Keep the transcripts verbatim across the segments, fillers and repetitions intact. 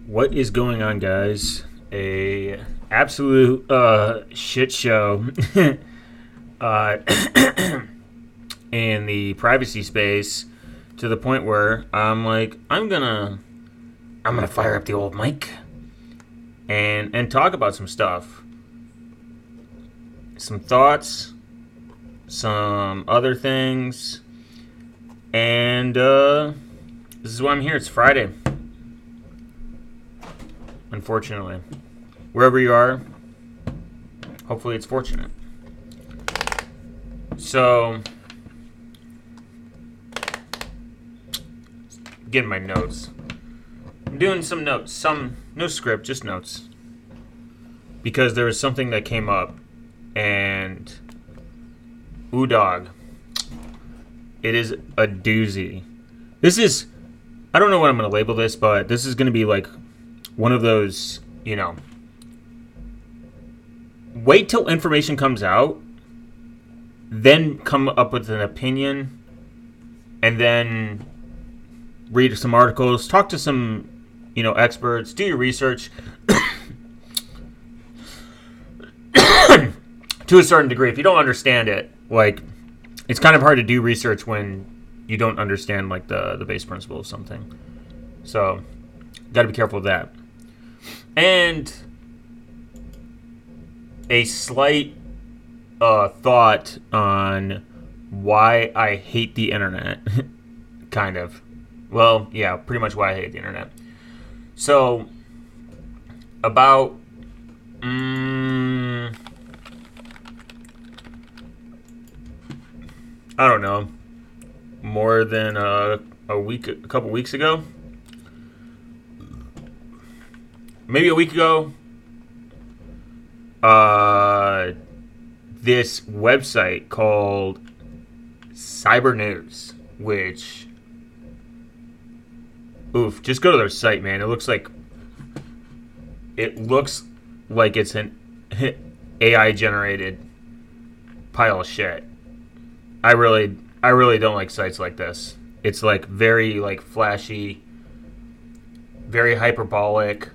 What is going on, guys? A absolute uh, shit show uh, in the privacy space, to the point where I'm like, I'm gonna, I'm gonna fire up the old mic and and talk about some stuff, some thoughts, some other things, and uh, this is why I'm here. It's Friday. Unfortunately, wherever you are, hopefully it's fortunate. So, getting my notes. I'm doing some notes, some no script, just notes, because there was something that came up, and ooh dog, it is a doozy. This is, I don't know what I'm going to label this, but this is going to be like one of those, you know, wait till information comes out, then come up with an opinion, and then read some articles, talk to some, you know, experts, do your research to a certain degree. If you don't understand it, like, it's kind of hard to do research when you don't understand, like, the, the base principle of something. So, got to be careful with that. And a slight uh, thought on why I hate the internet. Kind of. Well, yeah, pretty much why I hate the internet. So, about um, I don't know, more than a, a week, a couple weeks ago. Maybe a week ago, uh, this website called Cybernews, which, oof, just go to their site, man. It looks like, it looks like it's an A I-generated pile of shit. I really, I really don't like sites like this. It's like very, like, flashy, very hyperbolic.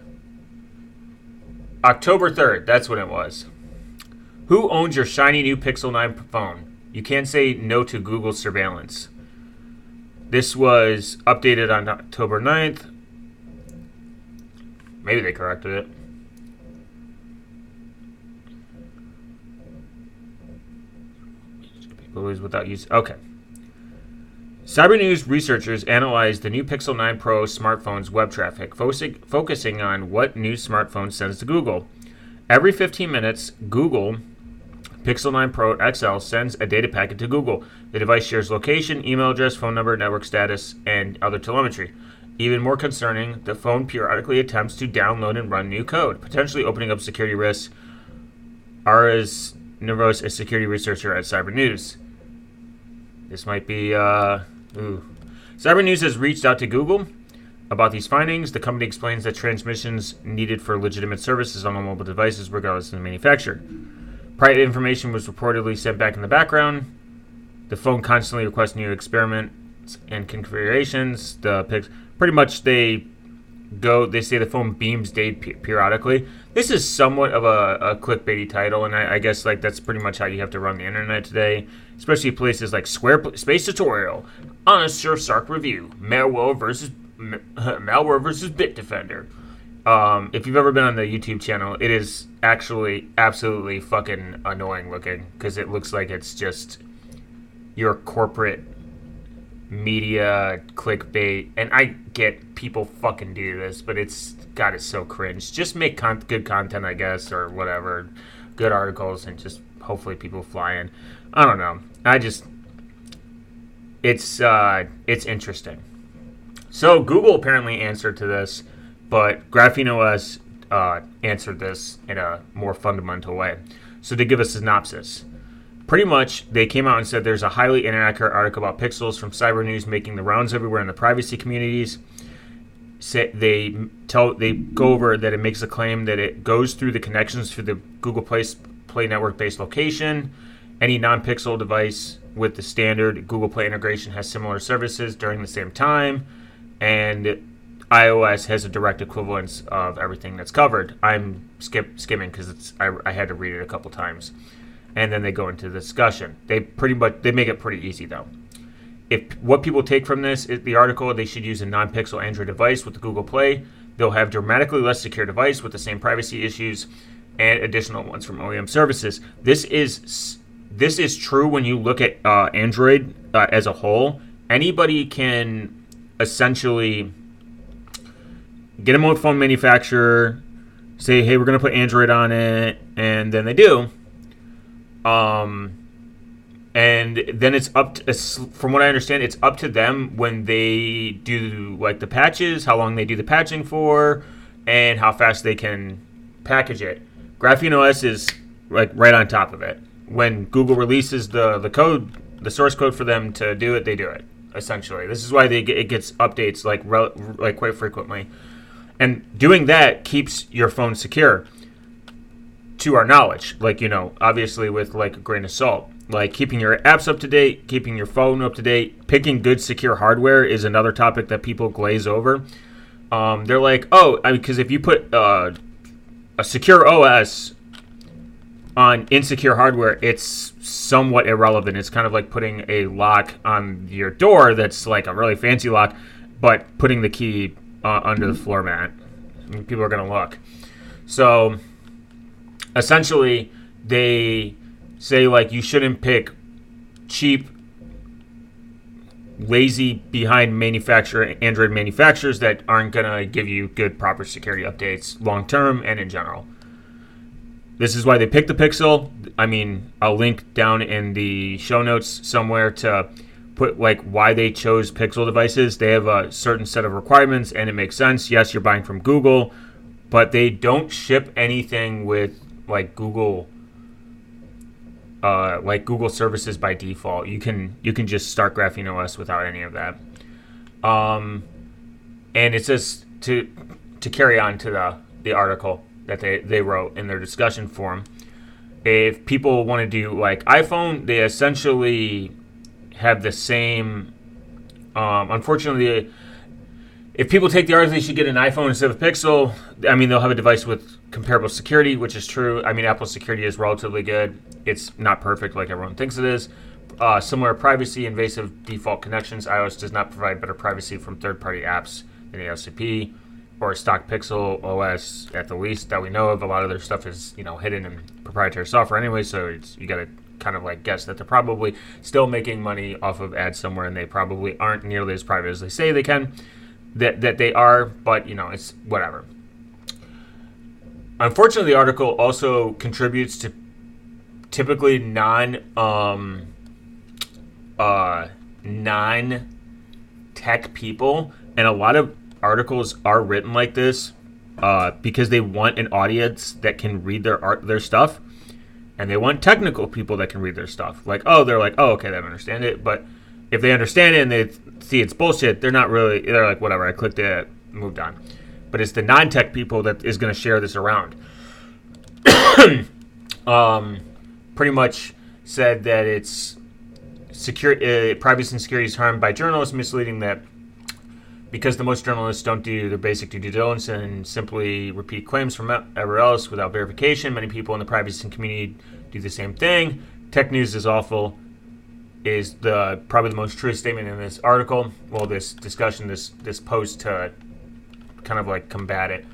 October third, that's when it was. Who owns your shiny new Pixel nine phone? You can't say no to Google surveillance. This was updated on October ninth. Maybe they corrected it. People is without use. Okay. Cybernews researchers analyzed the new Pixel nine Pro smartphone's web traffic, focusing on what new smartphone sends to Google. Every fifteen minutes, Google Pixel nine Pro X L sends a data packet to Google. The device shares location, email address, phone number, network status, and other telemetry. Even more concerning, the phone periodically attempts to download and run new code, potentially opening up security risks. Aras Nervos, a security researcher at Cybernews. This might be... Uh, Ooh. Cybernews has reached out to Google about these findings. The company explains that transmissions needed for legitimate services on all mobile devices, regardless of the manufacturer. Private information was reportedly sent back in the background. The phone constantly requests new experiments and configurations. The pics, pretty much they go. They say the phone beams data periodically. This is somewhat of a, a clickbaity title, and I, I guess like that's pretty much how you have to run the internet today, especially places like Squarespace Tutorial, Honest Surfshark Review, Malware versus Malware versus Bitdefender. Um, if you've ever been on the YouTube channel, it is actually absolutely fucking annoying looking, because it looks like it's just your corporate media clickbait. And I get people fucking do this, but it's, God, it's so cringe. Just make con- good content, I guess, or whatever, good articles, and just hopefully people fly in. I don't know. I just, it's uh, it's interesting. So Google apparently answered to this, but Graphene O S uh, answered this in a more fundamental way. So to give a synopsis, pretty much they came out and said there's a highly inaccurate article about pixels from Cybernews making the rounds everywhere in the privacy communities. Say, they tell they go over that it makes a claim that it goes through the connections to the Google Play, Play network-based location. Any non-Pixel device with the standard Google Play integration has similar services during the same time. And iOS has a direct equivalence of everything that's covered. I'm skip skimming because it's I, I had to read it a couple times, and then they go into the discussion. They pretty much they make it pretty easy though. If what people take from this is the article, they should use a non-Pixel Android device with the Google Play. They'll have dramatically less secure device with the same privacy issues and additional ones from O E M services. This is this is true when you look at uh, Android uh, as a whole. Anybody can essentially get a mobile phone manufacturer, say, hey, we're going to put Android on it, and then they do. Um, and then it's up to, from what I understand, it's up to them when they do like the patches, how long they do the patching for, and how fast they can package it. Graphene O S is like right on top of it. When Google releases the, the code, the source code for them to do it, they do it. Essentially, this is why they get, it gets updates like like quite frequently, and doing that keeps your phone secure. To our knowledge, like you know, obviously with like a grain of salt, like keeping your apps up to date, keeping your phone up to date, picking good secure hardware is another topic that people glaze over. Um, they're like, oh, I mean, because if you put uh, a secure O S on insecure hardware, it's somewhat irrelevant. It's kind of like putting a lock on your door that's like a really fancy lock, but putting the key uh, under the floor mat. And people are going to look. So essentially, they say like you shouldn't pick cheap, lazy behind manufacturer Android manufacturers that aren't going to give you good, proper security updates long term and in general. This is why they picked the Pixel. I mean, I'll link down in the show notes somewhere to put like why they chose Pixel devices. They have a certain set of requirements, and it makes sense. Yes, you're buying from Google, but they don't ship anything with like Google, uh, like Google services by default. You can you can just start Graphene O S without any of that. Um, and it's just to to carry on to the the article that they, they wrote in their discussion forum. If people want to do like iPhone, they essentially have the same. Um, unfortunately, if people take the article, they should get an iPhone instead of Pixel. I mean, they'll have a device with comparable security, which is true. I mean, Apple's security is relatively good. It's not perfect like everyone thinks it is. Uh, similar privacy, invasive default connections. iOS does not provide better privacy from third-party apps than the L C P or stock Pixel O S at the least that we know of. A lot of their stuff is, you know, hidden in proprietary software anyway, so it's, you got to kind of like guess that they're probably still making money off of ads somewhere, and they probably aren't nearly as private as they say they can. That that they are, but you know, it's whatever. Unfortunately, the article also contributes to typically non um, uh, non tech people, and a lot of articles are written like this uh, because they want an audience that can read their art, their stuff, and they want technical people that can read their stuff. Like, oh, they're like, oh, okay, they don't understand it, but if they understand it and they see it's bullshit, they're not really. They're like, whatever, I clicked it, moved on. But it's the non-tech people that is going to share this around. um, pretty much said that it's secure, uh, privacy and security is harmed by journalists, misleading that because the most journalists don't do their basic due diligence and simply repeat claims from everywhere else without verification. Many people in the privacy community do the same thing. Tech news is awful is the probably the most true statement in this article. Well, this discussion, this this post to kind of like combat it.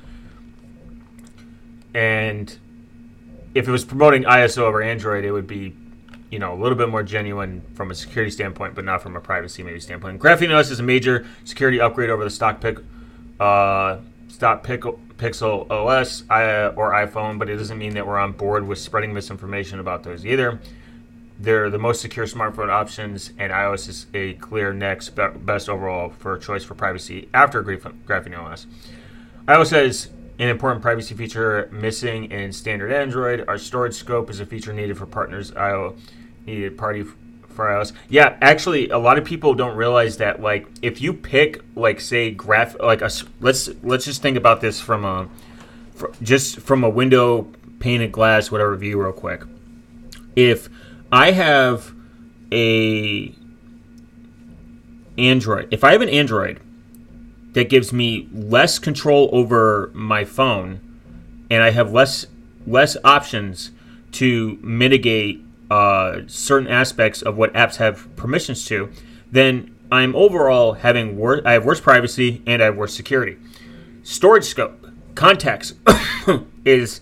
And if it was promoting I S O over Android, it would be, you know, a little bit more genuine from a security standpoint, but not from a privacy maybe standpoint. Graphene O S is a major security upgrade over the stock pic, uh, stock pic, Pixel O S uh, or iPhone, but it doesn't mean that we're on board with spreading misinformation about those either. They're the most secure smartphone options, and iOS is a clear next best overall for choice for privacy after Graphene O S. iOS has an important privacy feature missing in standard Android. Our storage scope is a feature needed for partners. I O needed party for iOS. Yeah, actually, a lot of people don't realize that. Like, if you pick, like, say, graph, like a let's let's just think about this from a for, just from a window painted glass, whatever view, real quick. If I have a Android. If I have an Android that gives me less control over my phone, and I have less less options to mitigate uh, certain aspects of what apps have permissions to, then I'm overall having wor- I have worse privacy and I have worse security. Storage scope, context is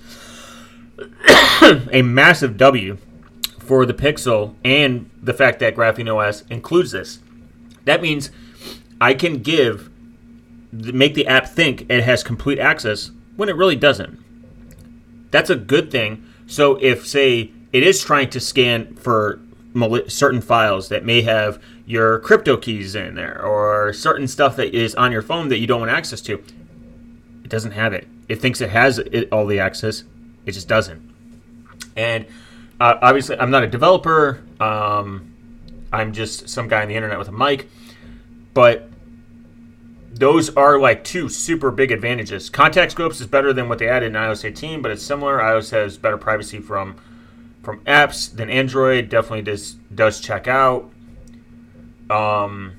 a massive W for the Pixel, and the fact that Graphene O S includes this. That means I can give, make the app think it has complete access when it really doesn't. That's a good thing. So if, say, it is trying to scan for certain files that may have your crypto keys in there, or certain stuff that is on your phone that you don't want access to, it doesn't have it. It thinks it has it, all the access. It just doesn't. And uh, obviously, I'm not a developer. Um, I'm just some guy on the internet with a mic. But those are like two super big advantages. Contact scopes is better than what they added in i O S eighteen, but it's similar. iOS has better privacy from from apps than Android. Definitely does does check out. Um,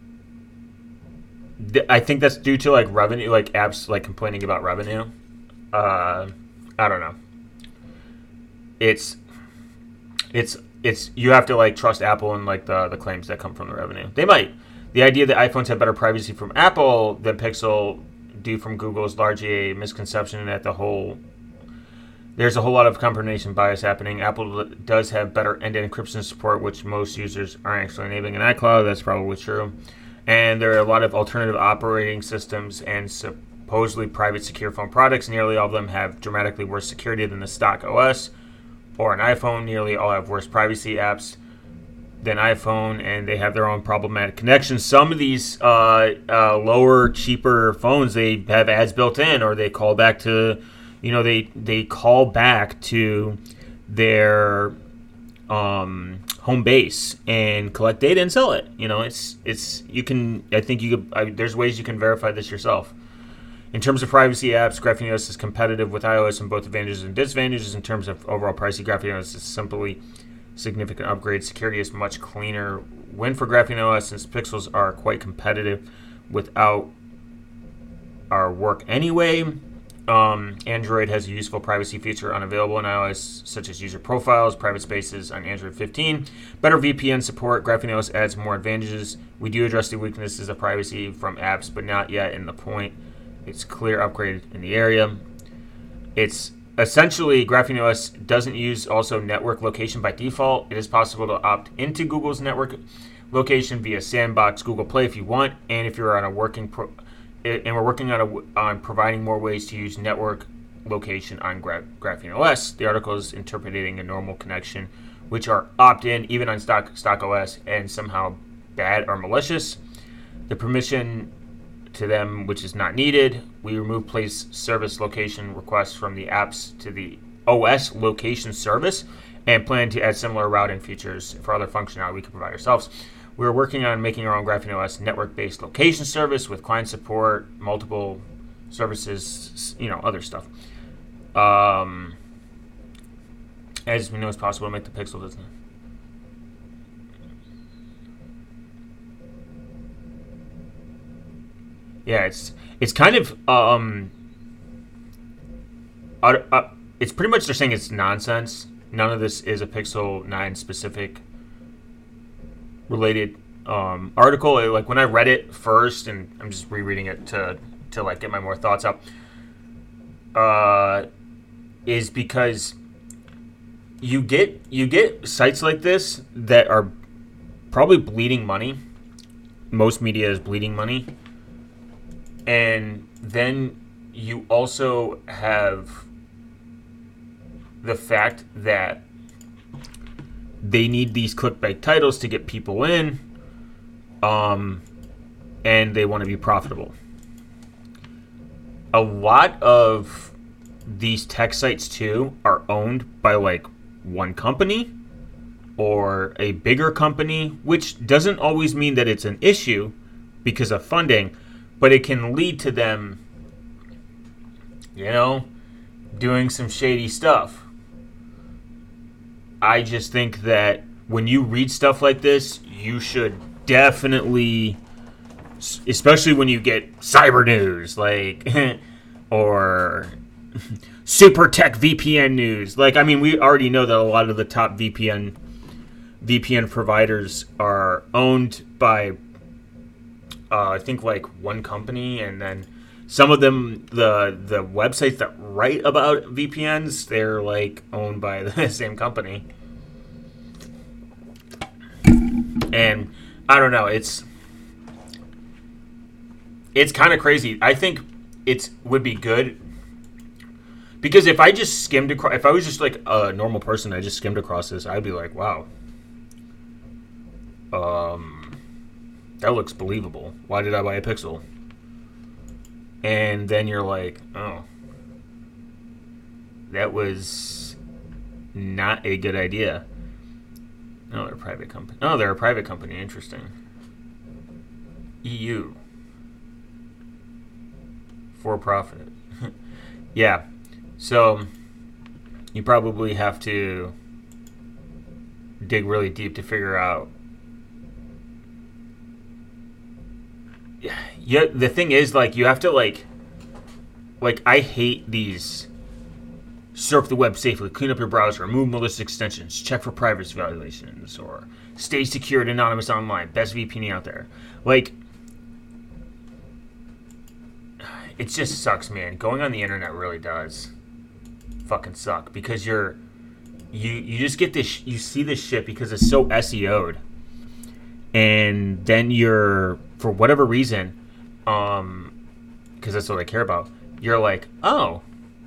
th- I think that's due to like revenue, like apps like complaining about revenue. Uh, I don't know. It's it's it's you have to like trust Apple and like the the claims that come from the revenue. They might. The idea that iPhones have better privacy from Apple than Pixel do from Google is largely a misconception that the whole there's a whole lot of confirmation bias happening. Apple does have better end-to-end encryption support, which most users aren't actually enabling in iCloud. That's probably true. And there are a lot of alternative operating systems and supposedly private secure phone products. Nearly all of them have dramatically worse security than the stock O S or an iPhone. Nearly all have worse privacy apps than iPhone, and they have their own problematic connections. Some of these uh, uh, lower, cheaper phones, they have ads built in, or they call back to, you know, they they call back to their um, home base and collect data and sell it. You know, it's it's you can. I think you could. I, there's ways you can verify this yourself. In terms of privacy apps, Graphene O S is competitive with iOS in both advantages and disadvantages. In terms of overall pricing, Graphene O S is simply significant upgrade. Security is much cleaner. Win for Graphene O S since Pixels are quite competitive without our work anyway. Um, Android has a useful privacy feature unavailable in iOS, such as user profiles, private spaces on Android fifteen. Better V P N support. Graphene O S adds more advantages. We do address the weaknesses of privacy from apps, but not yet in the point. It's clear upgrade in the area. It's essentially, Graphene O S doesn't use also network location by default. It is possible to opt into Google's network location via Sandbox Google Play if you want, and if you're on a working pro, and we're working on a, on providing more ways to use network location on Gra- Graphene O S. The article is interpreting a normal connection, which are opt-in even on stock stock O S and somehow bad or malicious. The permission to them, which is not needed. We remove place service location requests from the apps to the O S location service and plan to add similar routing features for other functionality we can provide ourselves. We're working on making our own Graphene O S network-based location service with client support, multiple services, you know, other stuff. Um, as we know, it's possible to make the Pixel doesn't. Yeah, it's it's kind of um, uh, uh, it's pretty much they're saying it's nonsense. None of this is a Pixel nine specific related um, article. It, like when I read it first, and I'm just rereading it to to like get my more thoughts up, uh, is because you get you get sites like this that are probably bleeding money. Most media is bleeding money. And then you also have the fact that they need these clickbait titles to get people in, um, and they want to be profitable. A lot of these tech sites, too, are owned by, like, one company or a bigger company, which doesn't always mean that it's an issue because of funding, but it can lead to them, you know, doing some shady stuff. I just think that when you read stuff like this, you should definitely especially when you get cyber news, like, or super tech V P N news. Like, I mean, we already know that a lot of the top V P N V P N providers are owned by, uh, I think, like one company, and then some of them, the the websites that write about V P Ns, they're like owned by the same company. And I don't know, it's it's kind of crazy. I think it would be good because if I just skimmed across, if I was just like a normal person, I just skimmed across this, I'd be like, wow, um, that looks believable. Why did I buy a Pixel? And then you're like, oh, that was not a good idea. No, they're a private company. Oh, they're a private company. Interesting. E U. For profit. Yeah. So, you probably have to dig really deep to figure out. Yeah, the thing is, like, you have to, like, like, I hate these surf the web safely, clean up your browser, remove malicious extensions, check for privacy violations, or stay secure and anonymous online, best V P N out there. Like, it just sucks, man. Going on the internet really does fucking suck because you're, you, you just get this, you see this shit because it's so S E O'd. And then you're, for whatever reason, um, because that's what I care about, you're like, oh,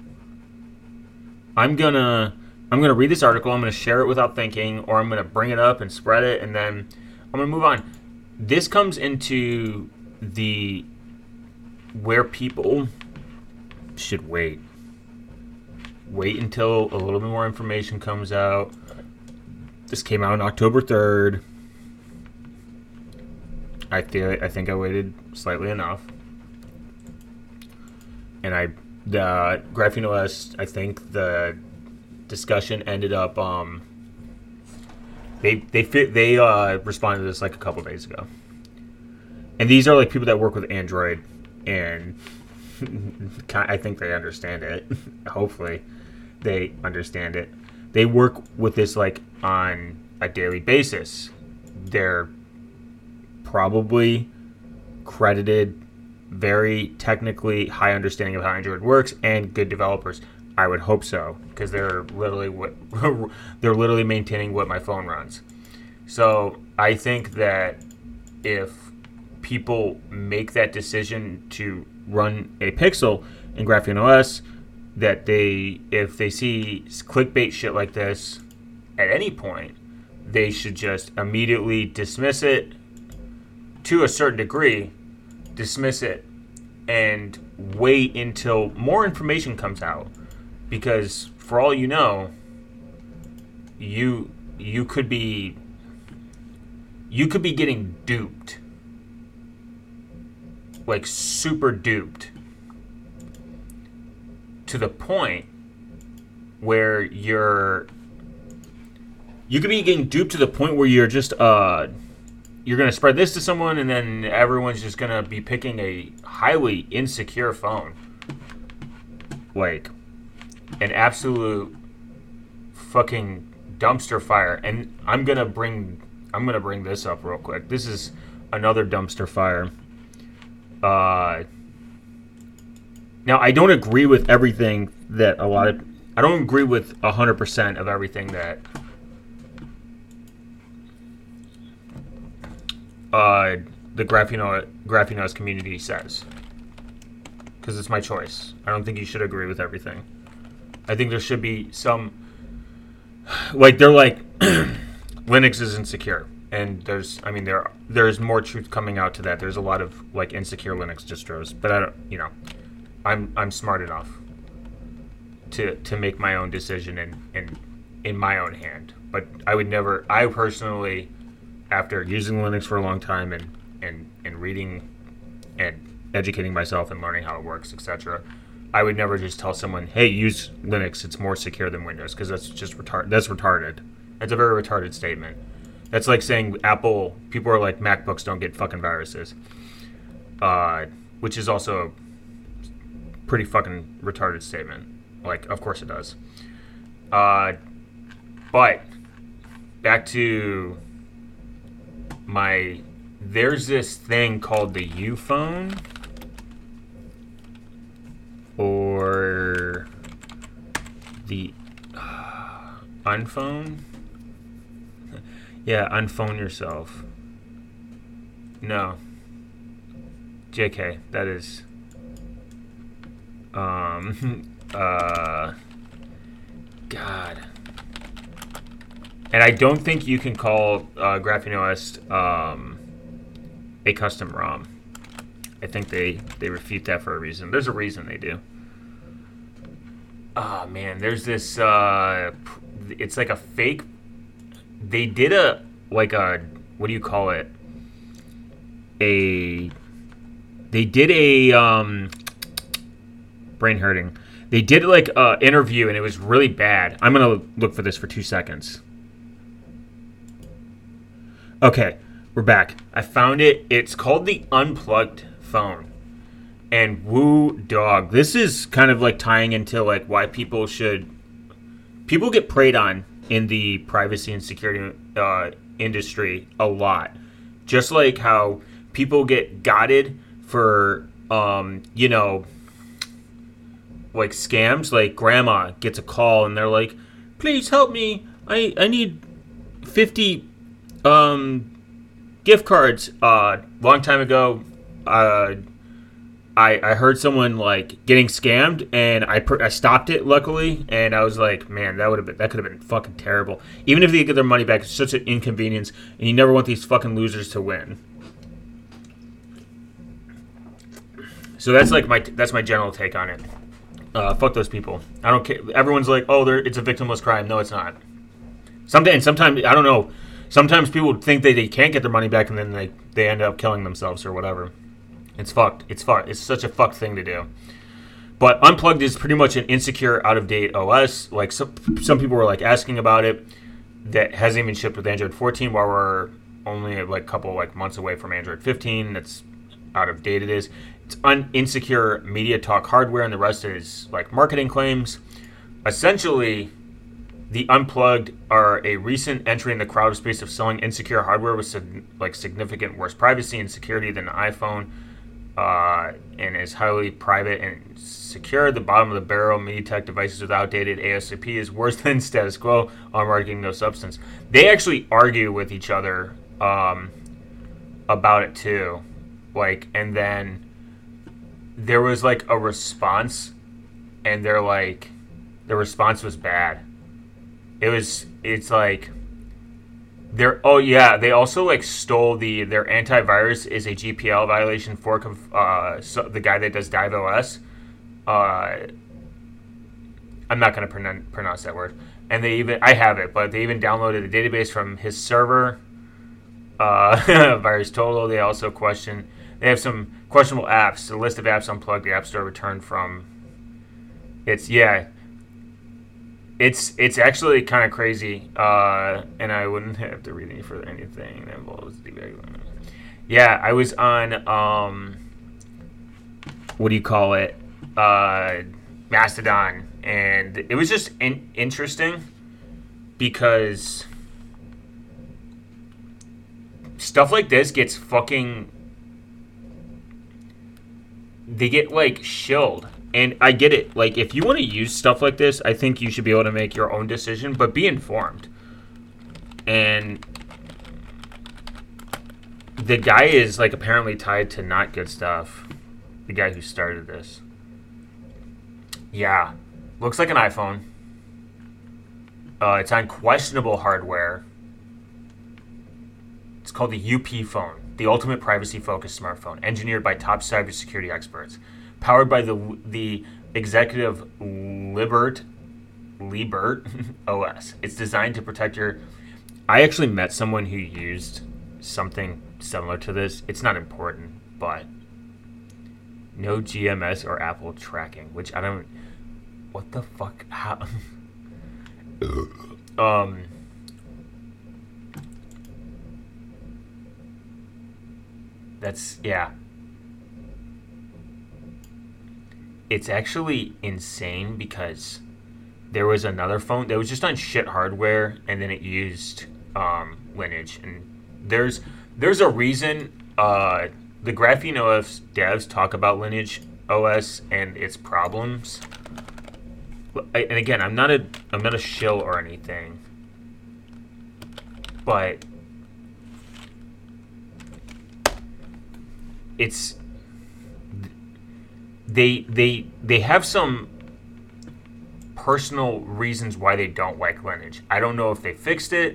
I'm gonna, I'm gonna read this article, I'm gonna share it without thinking, or I'm gonna bring it up and spread it, and then I'm gonna move on. This comes into the, where people should wait. Wait until a little bit more information comes out. This came out on October third. I feel I think I waited slightly enough, and I the Graphene O S. I think the discussion ended up. Um, they they fit they uh, responded to this like a couple days ago, and these are like people that work with Android, and I think they understand it. Hopefully, they understand it. They work with this like on a daily basis. They're probably credited, very technically high understanding of how Android works, and good developers. I would hope so, because they're literally what they're literally maintaining what my phone runs. So I think that if people make that decision to run a Pixel in Graphene O S, that they, if they see clickbait shit like this at any point, they should just immediately dismiss it. To a certain degree, dismiss it and wait until more information comes out, because for all you know, you you could be you could be getting duped, like super duped, to the point where you're you could be getting duped to the point where you're just uh you're going to spread this to someone, and then everyone's just going to be picking a highly insecure phone. Like, an absolute fucking dumpster fire. And I'm going to bring I'm going to bring this up real quick. This is another dumpster fire. Uh, now, I don't agree with everything that a lot of... I don't agree with one hundred percent of everything that... Uh, the Graphene O S community says, because it's my choice. I don't think you should agree with everything. I think there should be some, like they're like Linux is insecure, and there's, I mean, there there's more truth coming out to that. There's a lot of like insecure Linux distros, but I don't, you know, I'm I'm smart enough to to make my own decision in in in my own hand. But I would never, I personally, after using Linux for a long time and, and, and reading and educating myself and learning how it works, et cetera, I would never just tell someone, hey, use Linux, it's more secure than Windows, because that's just retarded. That's retarded. That's a very retarded statement. That's like saying Apple, people are like, MacBooks don't get fucking viruses. uh, which is also a pretty fucking retarded statement. Like, of course it does. Uh, but back to my, there's this thing called the U-phone, or the uh, unphone. Yeah, unphone yourself. No. J K, that is um uh God. And I don't think you can call uh, Graphene O S um, a custom ROM. I think they, they refute that for a reason. There's a reason they do. Oh, man. There's this... Uh, it's like a fake... They did a... Like a... What do you call it? A... They did a... Um, brain hurting. They did like an interview, and it was really bad. I'm going to look for this for two seconds. Okay, we're back. I found it. It's called the Unplugged phone. And woo dog. This is kind of like tying into like why people should... People get preyed on in the privacy and security uh, industry a lot. Just like how people get gotted for, um, you know, like scams. Like grandma gets a call and they're like, please help me. I, I need fifty um, gift cards. Uh, long time ago, uh, I, I heard someone like getting scammed, and I per- I stopped it luckily, and I was like, man, that would have been that could have been fucking terrible. Even if they get their money back, it's such an inconvenience, and you never want these fucking losers to win. So that's like my that's my general take on it. Uh, fuck those people. I don't care. Everyone's like, oh, they're, it's a victimless crime. No, it's not. Sometimes, and sometimes I don't know. Sometimes people think that they can't get their money back, and then they they end up killing themselves or whatever. It's fucked. It's fucked. It's such a fucked thing to do. But Unplugged is pretty much an insecure, out-of-date O S. Like some some people were like asking about it. That hasn't even shipped with Android fourteen, while we're only like a couple like months away from Android fifteen. That's out of date. It is. It's un- insecure media talk hardware, and the rest is like marketing claims. Essentially, the Unplugged are a recent entry in the crowded space of selling insecure hardware with sig- like significant worse privacy and security than the iPhone. Uh, and is highly private and secure. The bottom of the barrel MediaTek devices with outdated A S I P is worse than status quo on marketing no substance. They actually argue with each other um, about it too. Like, and then there was like a response, and they're like, the response was bad. It was, it's like, They're, oh yeah, they also like stole the their antivirus is a G P L violation fork of uh, so the guy that does DiveOS. Uh, I'm not gonna pronoun- pronounce that word. And they even I have it, but they even downloaded the database from his server. Uh, VirusTotal. They also question. They have some questionable apps. The list of apps Unplugged, the App Store returned from. It's yeah. It's it's actually kind of crazy, uh, and I wouldn't have to read any further anything that involves debugging. Yeah, I was on, um, what do you call it, uh, Mastodon, and it was just in- interesting because stuff like this gets fucking, they get, like, shilled. And I get it. Like, if you want to use stuff like this, I think you should be able to make your own decision, but be informed. And the guy is, like, apparently tied to not good stuff. The guy who started this. Yeah. Looks like an iPhone. Uh, it's on questionable hardware. It's called the U P phone, the ultimate privacy-focused smartphone, engineered by top cybersecurity experts. Powered by the the executive Libert Libert O S. It's designed to protect your... I actually met someone who used something similar to this. It's not important, but no G M S or Apple tracking, which I don't... What the fuck? How? um... That's... Yeah. it's actually insane because there was another phone that was just on shit hardware, and then it used um, Lineage. And there's there's a reason uh, the Graphene O S devs talk about Lineage O S and its problems. And again, I'm not a I'm not a shill or anything, but it's they they they have some personal reasons why they don't like Lineage. I don't know if they fixed it,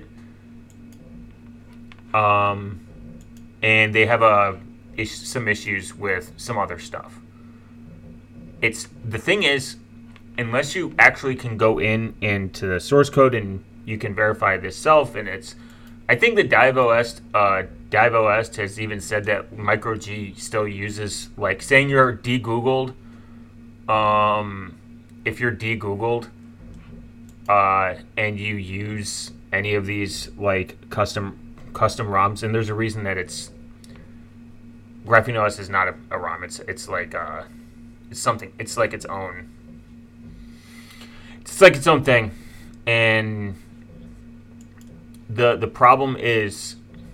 um, and they have a some issues with some other stuff. It's the thing is, unless you actually can go in into the source code and you can verify this self, and it's, I think the DiveOS uh, DiveOS has even said that MicroG still uses, like, saying you're de-Googled. Um, if you're de-Googled uh, and you use any of these like custom custom ROMs, and there's a reason that it's Graphene O S is not a, a ROM. It's it's like uh, it's something. It's like its own. It's like its own thing, and the the problem is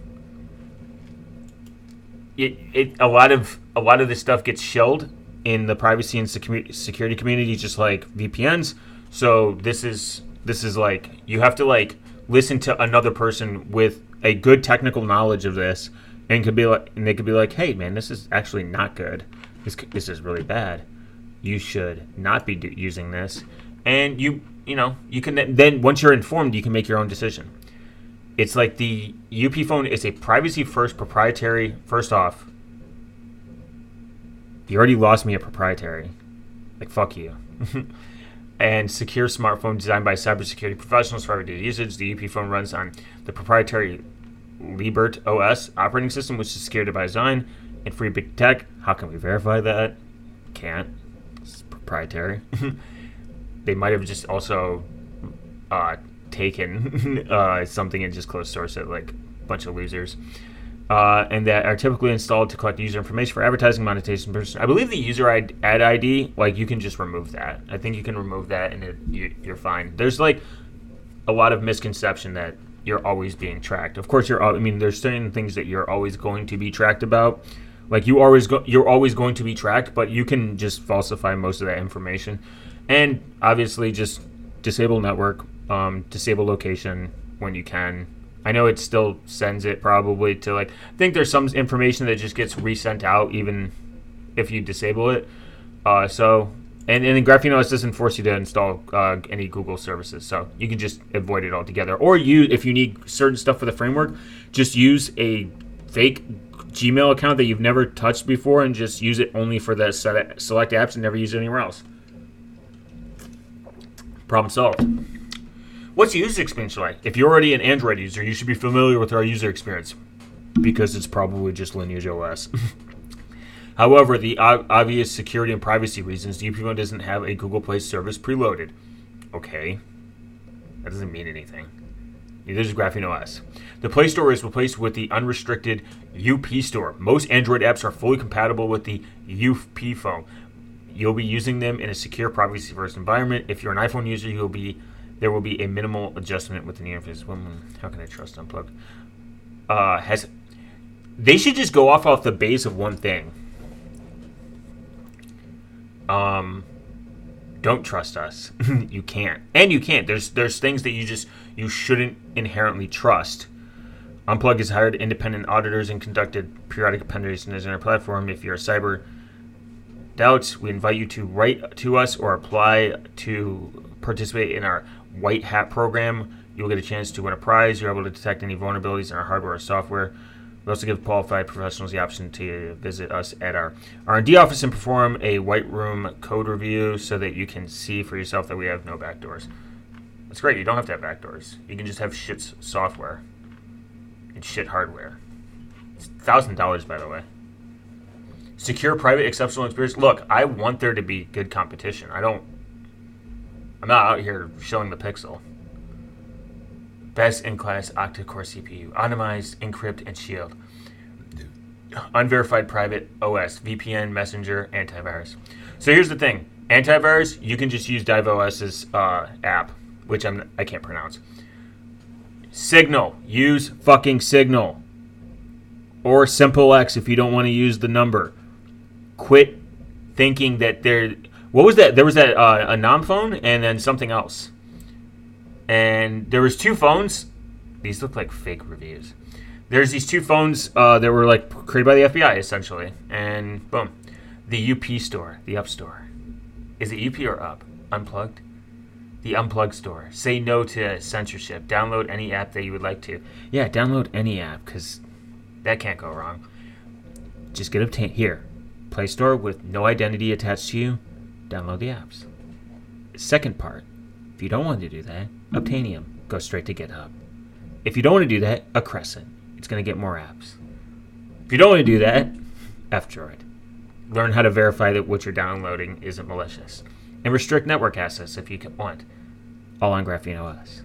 it it a lot of a lot of this stuff gets shelled in the privacy and secu- security community, just like V P Ns. So this is this is like you have to like listen to another person with a good technical knowledge of this, and could be like, and they could be like, "Hey, man, this is actually not good. This this is really bad. You should not be do- using this." And you you know you can then, then once you're informed, you can make your own decision. It's like the U P phone is a privacy first proprietary. First off, you already lost me at proprietary. Like, fuck you. And secure smartphone designed by cybersecurity professionals for everyday usage. The U P phone runs on the proprietary Libert O S operating system, which is secured by design and free big tech. How can we verify that? Can't. It's proprietary. They might have just also uh, taken uh, something and just closed source it, like a bunch of losers. Uh, and that are typically installed to collect user information for advertising, monetization purposes. I believe the user ad I D, like, you can just remove that. I think you can remove that and it, you, you're fine. There's like a lot of misconception that you're always being tracked. Of course, you're. I mean, there's certain things that you're always going to be tracked about. Like you always go, you're always going to be tracked, but you can just falsify most of that information. And obviously, just disable network, um, disable location when you can. I know it still sends it probably to, like, I think there's some information that just gets resent out even if you disable it. Uh, so, and, and then Graphene O S doesn't force you to install uh, any Google services, so you can just avoid it altogether. Or you, if you need certain stuff for the framework, just use a fake Gmail account that you've never touched before and just use it only for the set, select apps and never use it anywhere else. Problem solved. What's the user experience like? If you're already an Android user, you should be familiar with our user experience because it's probably just Lineage O S. However, the ob obvious security and privacy reasons, the U P phone doesn't have a Google Play service preloaded. Okay. That doesn't mean anything. Neither does Graphene O S. The Play Store is replaced with the unrestricted U P Store. Most Android apps are fully compatible with the U P phone. You'll be using them in a secure, privacy-first environment. If you're an iPhone user, you'll be there will be a minimal adjustment within the interface. How can I trust Unplugged? Uh, has they should just go off off the base of one thing. Um, don't trust us. You can't, and you can't. There's there's things that you just you shouldn't inherently trust. Unplug has hired independent auditors and conducted periodic penetration in our platform. If you're a cyber doubts, we invite you to write to us or apply to participate in our White Hat program. You'll get a chance to win a prize. You're able to detect any vulnerabilities in our hardware or software. We also give qualified professionals the option to visit us at our R and D office and perform a white room code review so that you can see for yourself that we have no backdoors. That's great. You don't have to have backdoors. You can just have shit software and shit hardware. It's one thousand dollars, by the way. Secure, private, exceptional experience. Look, I want there to be good competition. I don't... I'm not out here showing the Pixel. Best in class octa-core C P U. Anonymized, encrypt, and shield. Unverified private O S. V P N, messenger, antivirus. So here's the thing. Antivirus, you can just use DiveOS's uh, app, which I'm I can't pronounce. Signal, use fucking Signal, or SimpleX if you don't want to use the number. Quit thinking that there. What was that? There was that uh, a Nom phone and then something else, and there was two phones. These look like fake reviews. There's these two phones uh, that were like created by the F B I essentially, and boom, the U P store, the Up store. Is it U P or Up? Unplugged? The Unplugged store. Say no to censorship. Download any app that you would like to. Yeah, download any app, because that can't go wrong. Just get obtain here. Play Store with no identity attached to you. Download the apps. Second part. If you don't want to do that, Obtainium. Go straight to GitHub. If you don't want to do that, a Crescent. It's going to get more apps. If you don't want to do that, F-Droid. Learn how to verify that what you're downloading isn't malicious. And restrict network access if you want. All on Graphene O S.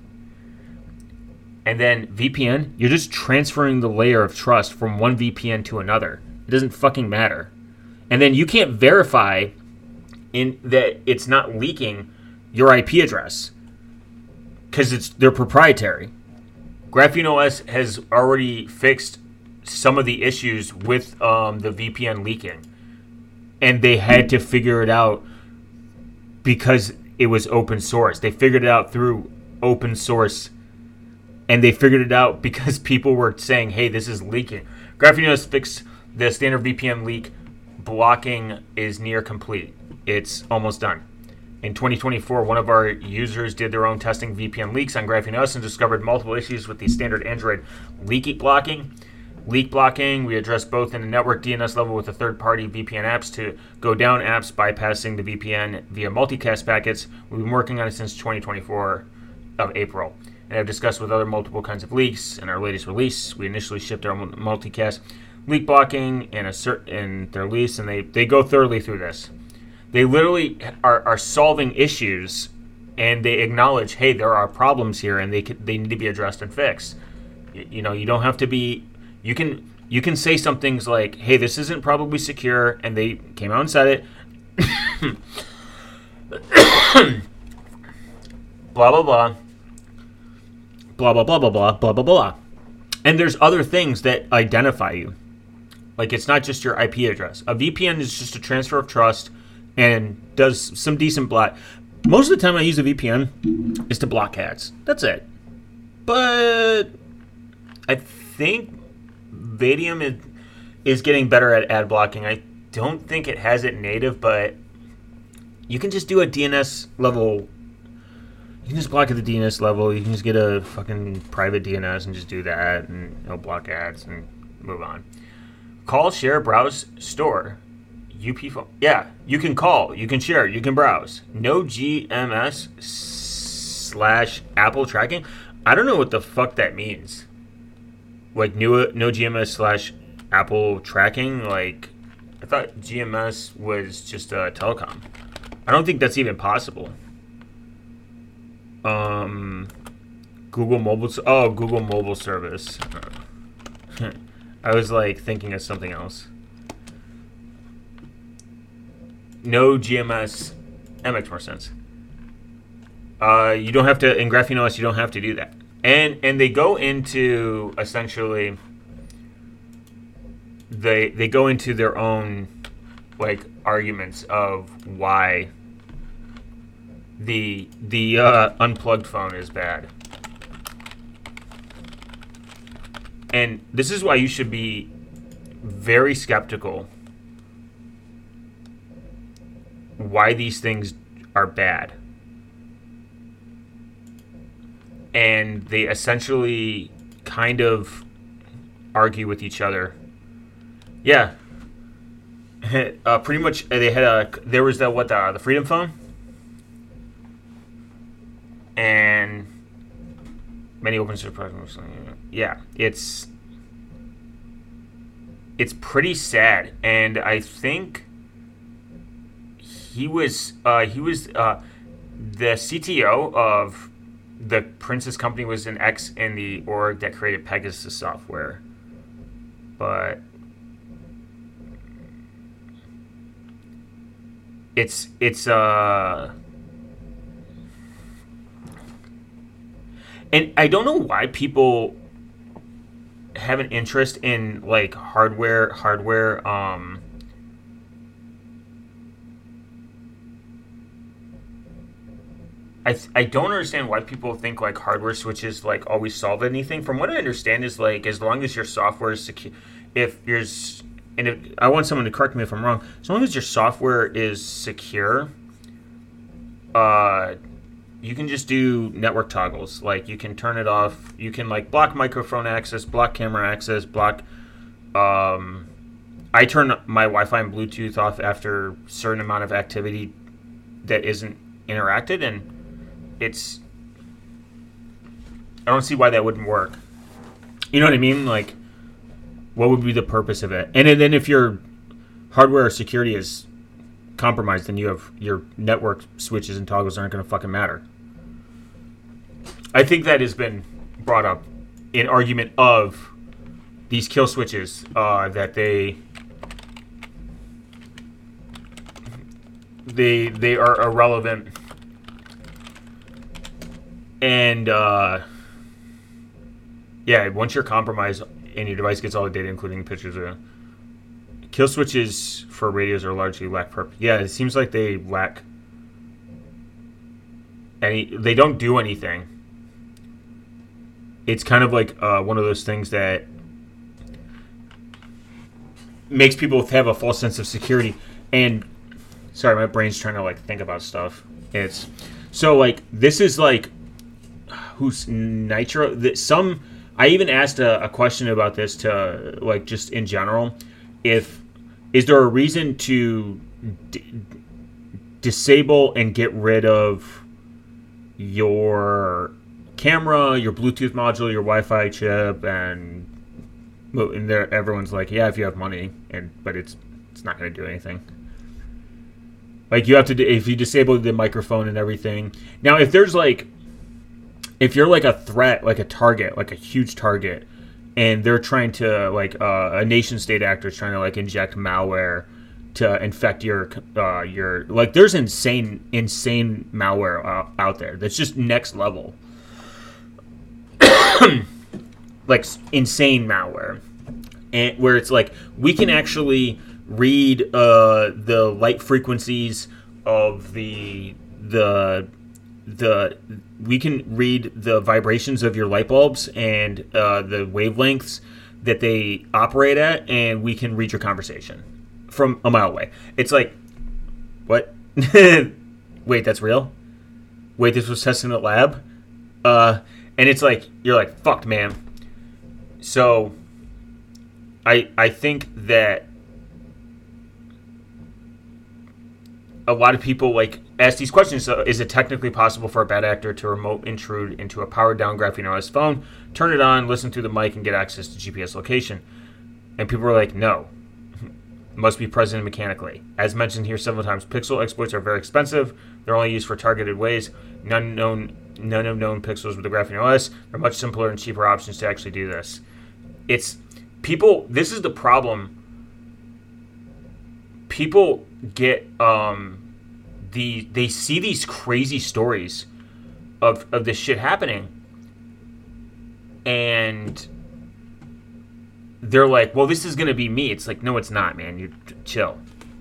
And then V P N, you're just transferring the layer of trust from one V P N to another. It doesn't fucking matter. And then you can't verify in that it's not leaking your I P address because it's they're proprietary. Graphene O S has already fixed some of the issues with um, the V P N leaking. And they had to figure it out because it was open source. They figured it out through open source. And they figured it out because people were saying, hey, this is leaking. Graphene O S fixed the standard V P N leak. Blocking is near complete. It's almost done. In twenty twenty-four, one of our users did their own testing V P N leaks on Graphene O S and discovered multiple issues with the standard Android leak blocking. Leak blocking, we addressed both in the network D N S level with the third-party V P N apps to go down apps bypassing the V P N via multicast packets. We've been working on it since twenty twenty-four of April. And I've discussed with other multiple kinds of leaks. In our latest release, we initially shipped our multicast leak blocking in, a cert- in their release, and they, they go thoroughly through this. They literally are, are solving issues, and they acknowledge, hey, there are problems here, and they could, they need to be addressed and fixed. You, you know, you don't have to be... You can you can say some things like, hey, this isn't probably secure, and they came out and said it. blah, blah, blah. Blah, blah, blah, blah, blah, blah, blah, blah. And there's other things that identify you. Like, it's not just your I P address. A V P N is just a transfer of trust and does some decent block. Most of the time I use a V P N is to block ads. That's it. But I think Vadium is, is getting better at ad blocking. I don't think it has it native, but you can just do a D N S level. You can just block at the D N S level. You can just get a fucking private D N S and just do that, and it'll block ads and move on. Call, share, browse, store. U P phone. Yeah, you can call, you can share, you can browse. No G M S slash Apple tracking. I don't know what the fuck that means. Like, new, no G M S slash Apple tracking? Like, I thought G M S was just a telecom. I don't think that's even possible. Um, Google Mobile... Oh, Google Mobile Service. I was, like, thinking of something else. No G M S... That makes more sense. Uh, you don't have to... In Graphene O S, you don't have to do that. And and they go into essentially they they go into their own like arguments of why the the uh, unplugged phone is bad. And this is why you should be very skeptical why these things are bad. And they essentially kind of argue with each other. Yeah. uh, pretty much, they had a, there was the, what, the, the Freedom Phone? And many open source projects. Yeah, it's, it's pretty sad. And I think he was, uh, he was, uh, the C T O of the Princess company was an ex in the org that created Pegasus software. But it's it's uh and I don't know why people have an interest in like hardware hardware um I, th- I don't understand why people think like hardware switches like always solve anything. From what I understand is like as long as your software is secure, if you're s- and if, I want someone to correct me if I'm wrong. As long as your software is secure, uh, you can just do network toggles. Like you can turn it off. You can like block microphone access, block camera access, block. Um, I turn my Wi-Fi and Bluetooth off after a certain amount of activity that isn't interacted, and it's. I don't see why that wouldn't work. You know what I mean? Like, what would be the purpose of it? And then if your hardware security is compromised, then you have your network switches and toggles aren't going to fucking matter. I think that has been brought up in argument of these kill switches uh, that they they they are irrelevant, and uh, yeah, once you're compromised and your device gets all the data, including pictures of kill switches for radios are largely lack purpose. Yeah, it seems like they lack any. They don't do anything. It's kind of like uh, one of those things that makes people have a false sense of security. And sorry, my brain's trying to like think about stuff. It's so like this is like who's Nitro. That some I even asked a, a question about this to like just in general. If is there a reason to d- disable and get rid of your camera, your Bluetooth module, your Wi-Fi chip, and and there everyone's like, yeah, if you have money, and but it's it's not going to do anything. Like you have to if you disable the microphone and everything. Now, if there's like if you're like a threat, like a target, like a huge target, and they're trying to like uh, a nation state actor is trying to like inject malware to infect your uh, your like there's insane insane malware uh, out there that's just next level. Like insane malware, and where it's like we can actually read uh, the light frequencies of the the the we can read the vibrations of your light bulbs and uh, the wavelengths that they operate at, and we can read your conversation from a mile away. It's like, what? Wait, that's real? Wait, this was tested in a lab? Uh, and it's like, you're like, fuck, man. So, I I think that a lot of people like ask these questions. So is it technically possible for a bad actor to remote intrude into a powered down Graphene O S phone, turn it on, listen through the mic, and get access to G P S location? And people are like, no. Must be present mechanically. As mentioned here several times, pixel exploits are very expensive. They're only used for targeted ways. None known, none of known pixels with the Graphene O S are much simpler and cheaper options to actually do this. It's people. This is the problem. People get um, the they see these crazy stories of of this shit happening, and they're like, well, this is going to be me. It's like, no, it's not, man. You chill.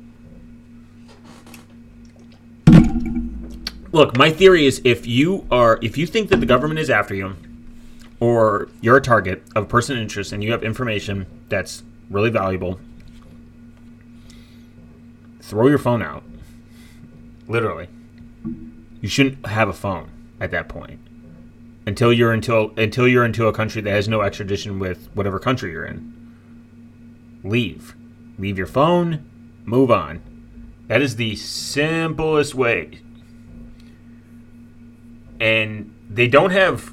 Look, my theory is if you are, if you think that the government is after you, or you're a target of a person of interest and you have information that's really valuable, throw your phone out. Literally. You shouldn't have a phone at that point. Until you're until until you're into a country that has no extradition with whatever country you're in. Leave. Leave your phone. Move on. That is the simplest way. And they don't have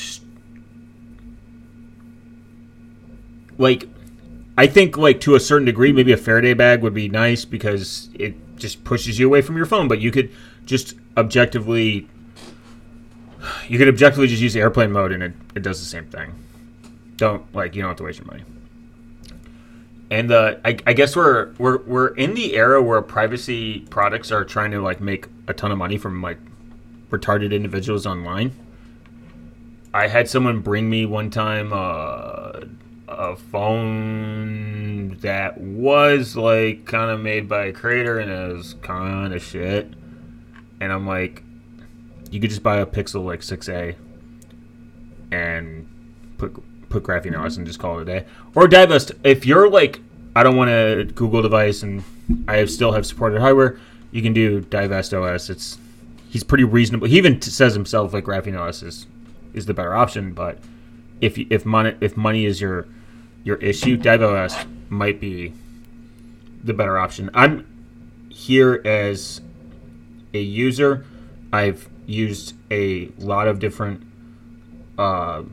like I think like to a certain degree maybe a Faraday bag would be nice because it just pushes you away from your phone, but you could just objectively You could objectively just use airplane mode and it, it does the same thing. Don't, like, you don't have to waste your money. And the I, I guess we're we're we're in the era where privacy products are trying to like make a ton of money from like retarded individuals online. I had someone bring me one time uh, a phone that was like kind of made by a creator and it was kind of shit. And I'm like, you could just buy a Pixel like six A and put put Graphene O S and just call it a day. Or divest. If you're like, I don't want a Google device and I still have supported hardware, you can do Divest O S. It's he's pretty reasonable. He even t- says himself like Graphene O S is, is the better option. But if if money if money is your your issue, Dive O S might be the better option. I'm here as a user. I've used a lot of different uh,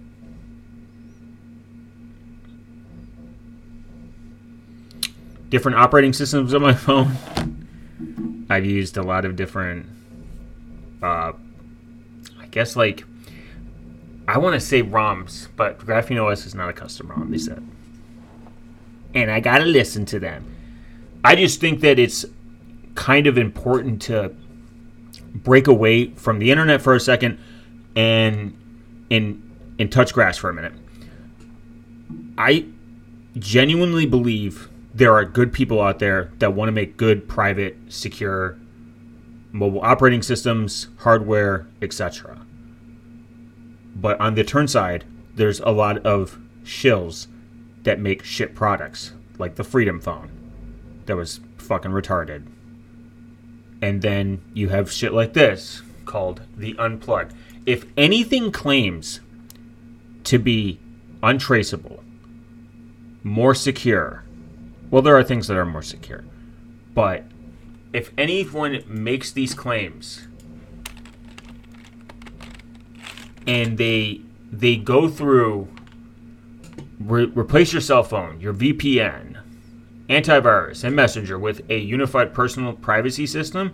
different operating systems on my phone. I've used a lot of different, uh, I guess like, I want to say ROMs, but Graphene O S is not a custom ROM, they said. And I got to listen to them. I just think that it's kind of important to break away from the internet for a second and and, and touch grass for a minute. I genuinely believe there are good people out there that want to make good, private, secure mobile operating systems, hardware, et cetera. But on the turn side, there's a lot of shills that make shit products, like the Freedom Phone that was fucking retarded. And then you have shit like this called the Unplugged. If anything claims to be untraceable, more secure, well, there are things that are more secure. But if anyone makes these claims and they they go through re- replace your cell phone, your V P N, antivirus, and Messenger with a unified personal privacy system,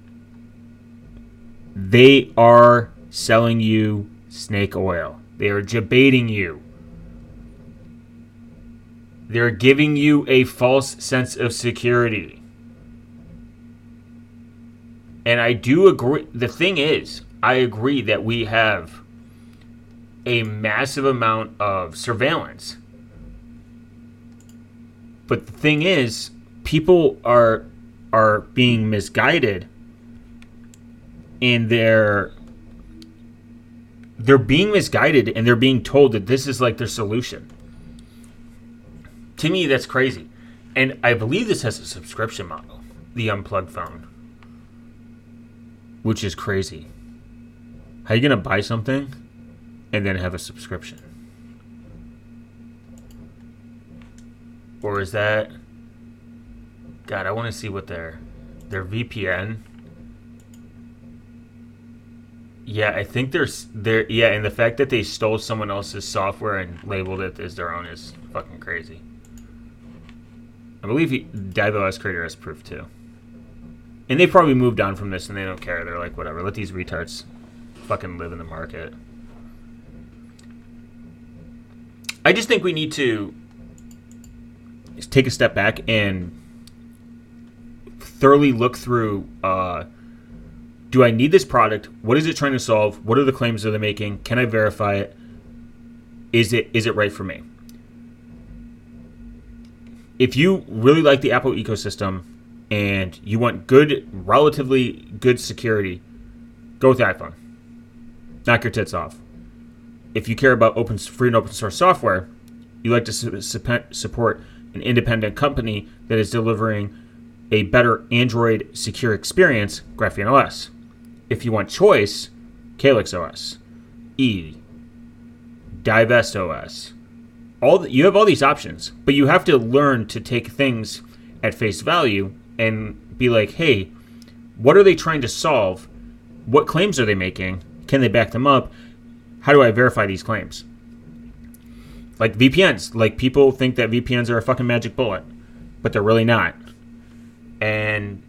they are selling you snake oil. They are jebaiting you. They're giving you a false sense of security. And I do agree. The thing is, I agree that we have a massive amount of surveillance. But the thing is, people are are being misguided in their they're being misguided and they're being told that this is like their solution. To me, that's crazy. And I believe this has a subscription model, the Unplugged phone, which is crazy. How are you going to buy something and then have a subscription? Or is that... God, I want to see what their their V P N... Yeah, I think there's... They're, yeah, and the fact that they stole someone else's software and labeled it as their own is fucking crazy. I believe he, Dive O S creator has proof too. And they probably moved on from this and they don't care. They're like, whatever, let these retards fucking live in the market. I just think we need to take a step back and thoroughly look through, uh, do I need this product? What is it trying to solve? What are the claims that they're making? Can I verify it? Is it is it right for me? If you really like the Apple ecosystem and you want good, relatively good security, go with the iPhone. Knock your tits off. If you care about open, free and open source software, you like to su- support an independent company that is delivering a better Android secure experience, Graphene O S. If you want choice, Calyx O S, E, Divest O S. All the, you have all these options, but you have to learn to take things at face value and be like, hey, what are they trying to solve? What claims are they making? Can they back them up? How do I verify these claims? Like V P Ns. Like, people think that V P Ns are a fucking magic bullet, but they're really not. And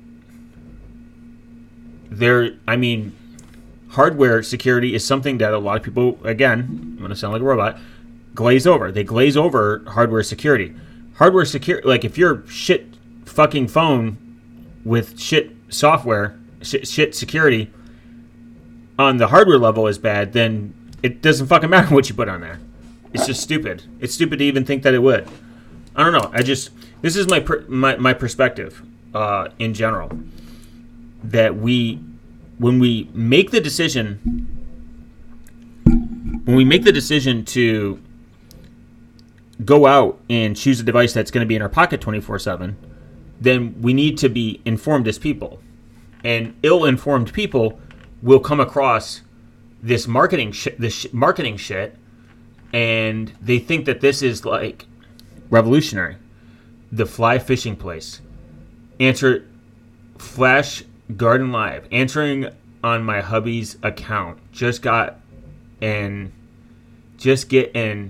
they're, I mean, hardware security is something that a lot of people, again, I'm going to sound like a robot, glaze over. They glaze over hardware security. hardware secure. Like if your shit fucking phone with shit software, shit, shit security on the hardware level is bad, then it doesn't fucking matter what you put on there. It's just stupid. It's stupid to even think that it would. I don't know. I just this is my per, my my perspective uh, in general. That we, when we make the decision, when we make the decision to go out and choose a device that's going to be in our pocket twenty-four seven, then we need to be informed as people. And ill-informed people will come across this marketing sh- this sh- marketing shit, and they think that this is like revolutionary. The fly fishing place. Answer Flash Garden Live. Answering on my hubby's account. Just got and just get an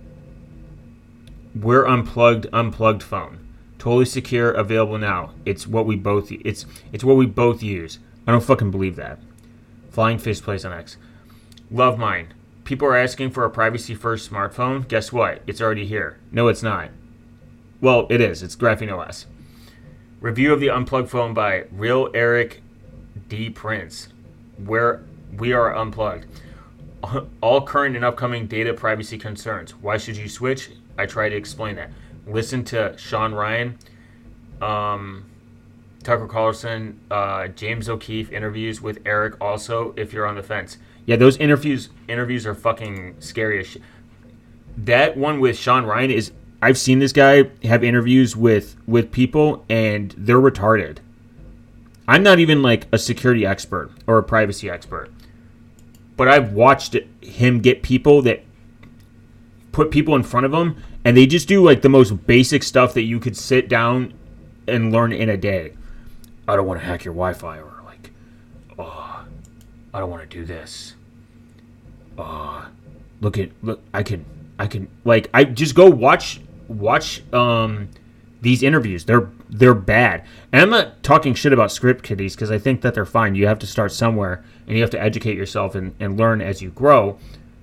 We're unplugged unplugged phone. Totally secure, available now. It's what we both it's it's what we both use. I don't fucking believe that. Flying Fish Place on X. Love mine. People are asking for a privacy first smartphone. Guess what? It's already here. No, it's not. Well, it is. It's Graphene O S. Review of the unplugged phone by Real Eric D. Prince. Where we are unplugged. All current and upcoming data privacy concerns. Why should you switch? I try to explain that. Listen to Sean Ryan, um, Tucker Carlson, uh, James O'Keefe interviews with Eric also if you're on the fence. Yeah, those interviews interviews are fucking scary as shit. That one with Sean Ryan is, I've seen this guy have interviews with, with people and they're retarded. I'm not even like a security expert or a privacy expert, but I've watched him get people that put people in front of him and they just do like the most basic stuff that you could sit down and learn in a day. I don't want to hack your Wi-Fi, or like, oh, I don't want to do this. Oh, look at look, I can I can like I just go watch watch um these interviews. They're they're bad, and I'm not talking shit about script kiddies because I think that they're fine. You have to start somewhere, and you have to educate yourself and, and learn as you grow.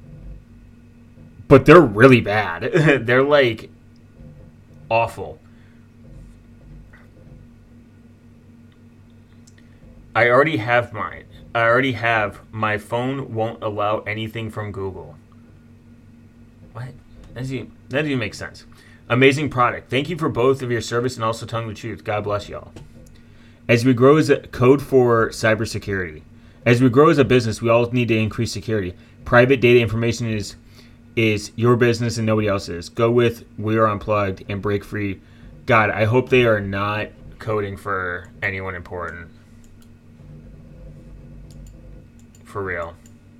But they're really bad. They're like awful. I already have mine. I already have. My phone won't allow anything from Google. What? That doesn't even, that doesn't even make sense. Amazing product. Thank you for both of your service and also telling the truth. God bless y'all. As we grow as a code for cybersecurity. As we grow as a business, we all need to increase security. Private data information is is your business and nobody else's. Go with We Are Unplugged and Break Free. God, I hope they are not coding for anyone important. For real.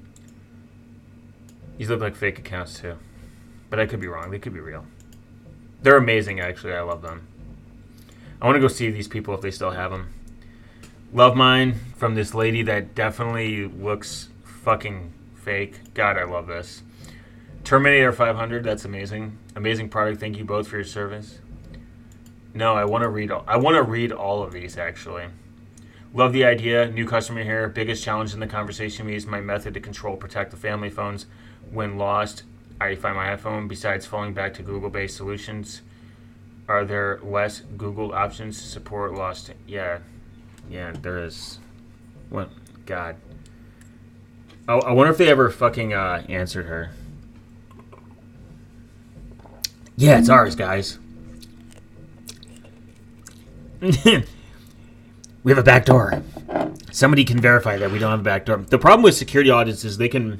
These look like fake accounts too. But I could be wrong. They could be real. They're amazing, actually. I love them. I want to go see these people if they still have them. Love mine from this lady that definitely looks fucking fake. God, I love this. Terminator five hundred, that's amazing. Amazing product. Thank you both for your service. No, I want to read all, I want to read all of these, actually. Love the idea. New customer here. Biggest challenge in the conversation is my method to control, protect the family phones. When lost, I find my iPhone. Besides falling back to Google-based solutions, are there less Google options to support lost? Yeah. Yeah, there is. What? God. I, I wonder if they ever fucking uh, answered her. Yeah, it's ours, guys. We have a back door. Somebody can verify that we don't have a back door. The problem with security audits is they can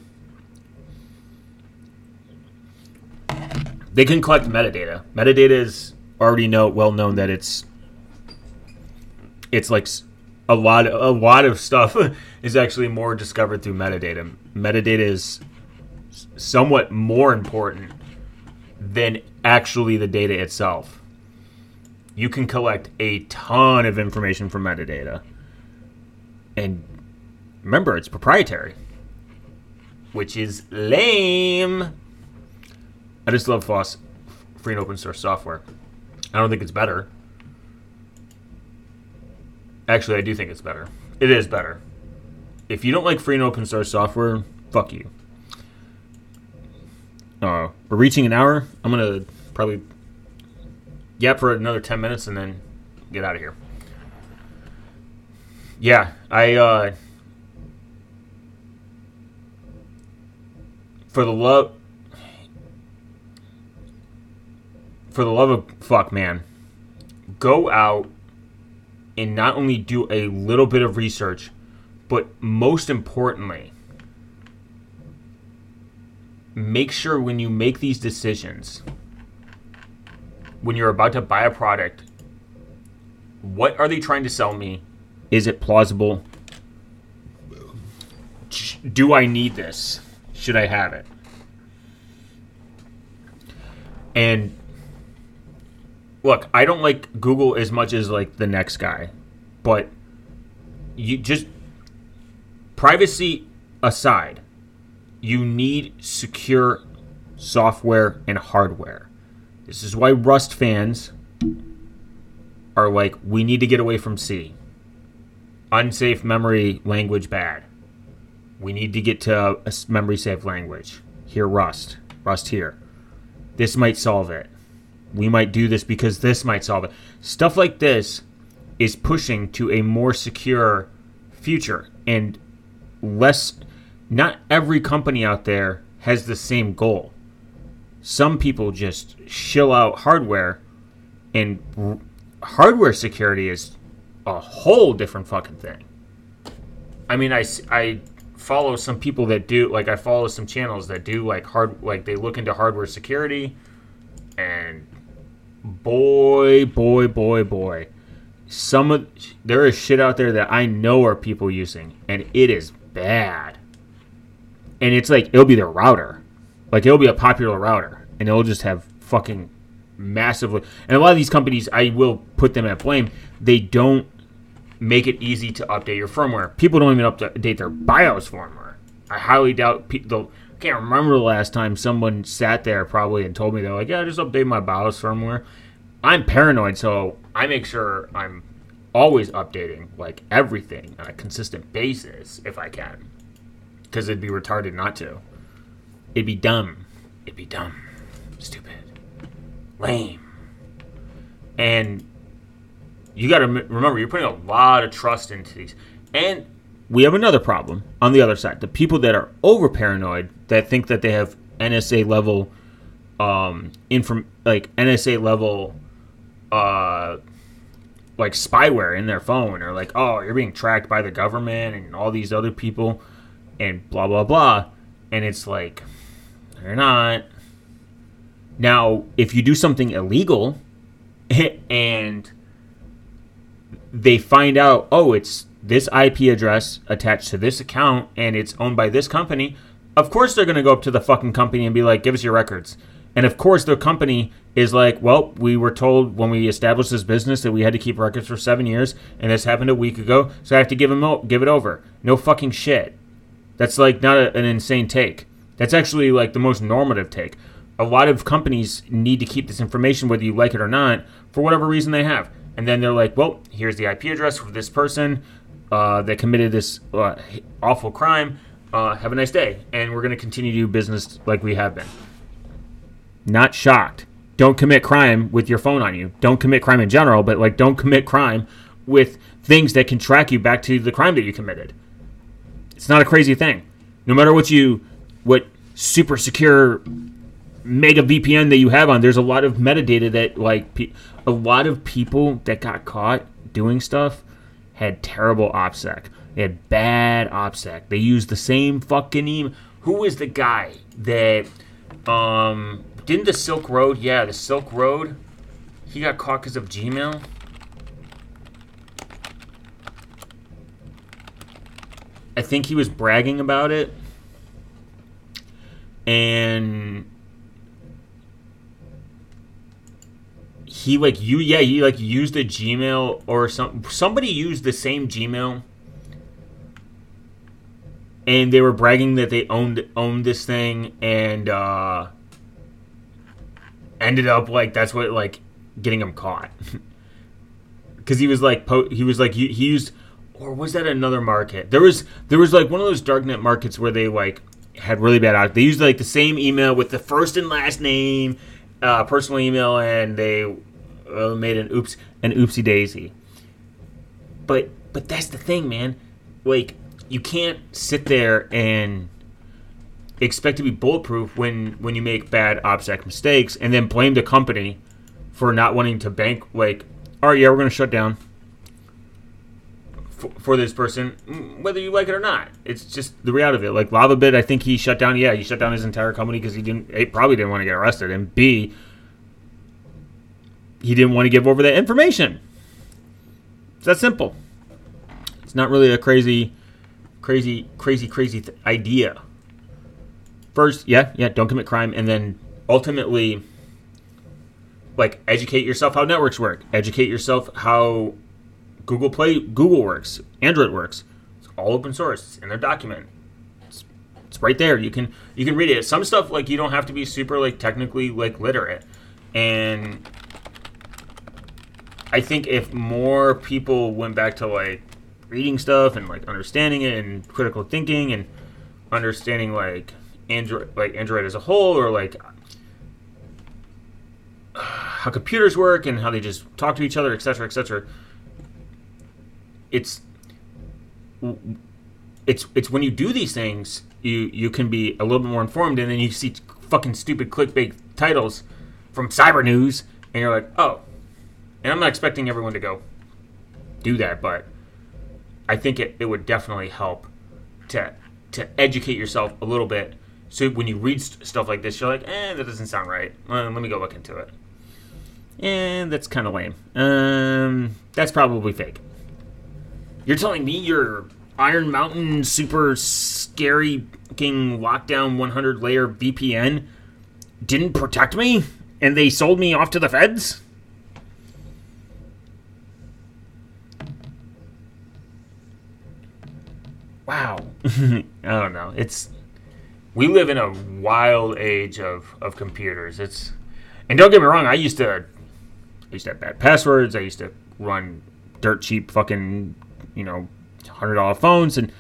they can collect metadata. Metadata is already know well known that it's it's like a lot a lot of stuff is actually more discovered through metadata. Metadata is somewhat more important than actually the data itself. You can collect a ton of information from metadata. And remember, it's proprietary, which is lame. I just love F O S, free and open source software. I don't think it's better. Actually, I do think it's better. It is better. If you don't like free and open source software, fuck you. Uh, we're reaching an hour. I'm going to probably Yeah, for another ten minutes and then get out of here. Yeah, I, uh, for the love, for the love of fuck, man, go out and not only do a little bit of research, but most importantly, make sure when you make these decisions, when you're about to buy a product, what are they trying to sell me? Is it plausible? Do I need this? Should I have it? And look, I don't like Google as much as like the next guy, but you just, privacy aside, you need secure software and hardware. This is why Rust fans are like, we need to get away from C. Unsafe memory language bad. We need to get to a memory safe language. Here, Rust. Rust here. This might solve it. We might do this because this might solve it. Stuff like this is pushing to a more secure future. And less, not every company out there has the same goal. Some people just shill out hardware, and r- hardware security is a whole different fucking thing. I mean, I, I follow some people that do, like I follow some channels that do like hard, like they look into hardware security, and boy, boy, boy, boy, some of, there is shit out there that I know are people using, and it is bad. And it's like, it'll be their router. Like, it'll be a popular router, and it'll just have fucking massively... And a lot of these companies, I will put them at blame, they don't make it easy to update your firmware. People don't even update their BIOS firmware. I highly doubt... people. I can't remember the last time someone sat there probably and told me, they're like, yeah, just update my BIOS firmware. I'm paranoid, so I make sure I'm always updating, like, everything on a consistent basis, if I can. Because it'd be retarded not to. It'd be dumb. It'd be dumb. Stupid. Lame. And you got to remember, you're putting a lot of trust into these. And we have another problem on the other side. The people that are over paranoid, that think that they have N S A level, um, inform like N S A level, uh, like spyware in their phone, or like, oh, you're being tracked by the government and all these other people, and blah blah blah. And it's like, they're not. Now, if you do something illegal and they find out, oh, it's this I P address attached to this account and it's owned by this company, of course they're going to go up to the fucking company and be like, give us your records. And of course the company is like, well, we were told when we established this business that we had to keep records for seven years, and this happened a week ago, so I have to give them o- give it over. No fucking shit. That's like not a, an insane take. That's actually like the most normative take. A lot of companies need to keep this information, whether you like it or not, for whatever reason they have. And then they're like, well, here's the I P address for this person uh, that committed this uh, awful crime. Uh, have a nice day. And we're going to continue to do business like we have been. Not shocked. Don't commit crime with your phone on you. Don't commit crime in general, but like don't commit crime with things that can track you back to the crime that you committed. It's not a crazy thing. No matter what you, what super secure mega V P N that you have on, there's a lot of metadata that like pe- a lot of people that got caught doing stuff had terrible OPSEC. They had bad OPSEC. They used the same fucking email. Who is the guy that um didn't the Silk Road? Yeah, the Silk Road. He got caught because of Gmail. I think he was bragging about it, and he like you yeah he like used a Gmail or some somebody used the same Gmail, and they were bragging that they owned owned this thing, and uh, ended up like that's what like getting him caught because he was like po- he was like he, he used. Or was that another market? There was there was like one of those darknet markets where they like had really bad out. They used like the same email with the first and last name, uh, personal email, and they uh, made an oops an oopsie daisy. But but that's the thing, man. Like, you can't sit there and expect to be bulletproof when, when you make bad OPSEC mistakes and then blame the company for not wanting to bank. Like, all right, yeah, we're going to shut down for, for this person, whether you like it or not. It's just the reality of it. Like LavaBit, I think he shut down. Yeah, he shut down his entire company because he didn't. He probably didn't want to get arrested, and B, he didn't want to give over that information. It's that simple. It's not really a crazy, crazy, crazy, crazy th- idea. First, yeah, yeah, don't commit crime, and then ultimately, like, educate yourself how networks work. Educate yourself how Google Play, Google works, Android works. It's all open source. It's in their document. It's, it's right there. You can you can read it. Some stuff, like, you don't have to be super, like, technically, like, literate. And I think if more people went back to, like, reading stuff and, like, understanding it and critical thinking and understanding, like, Android, like Android as a whole, or like how computers work and how they just talk to each other, et cetera, et cetera. It's it's it's when you do these things, you you can be a little bit more informed, and then you see fucking stupid clickbait titles from Cyber News, and you're like, oh. And I'm not expecting everyone to go do that, but I think it, it would definitely help to to educate yourself a little bit. So when you read st- stuff like this, you're like, eh, that doesn't sound right. Well, let me go look into it. And that's kind of lame. Um, that's probably fake. You're telling me your Iron Mountain super scary fucking lockdown one hundred layer V P N didn't protect me? And they sold me off to the feds? Wow. I don't know. It's... We live in a wild age of, of computers. It's, and don't get me wrong, I used to I used to have bad passwords. I used to run dirt cheap fucking, you know, one hundred dollars phones, and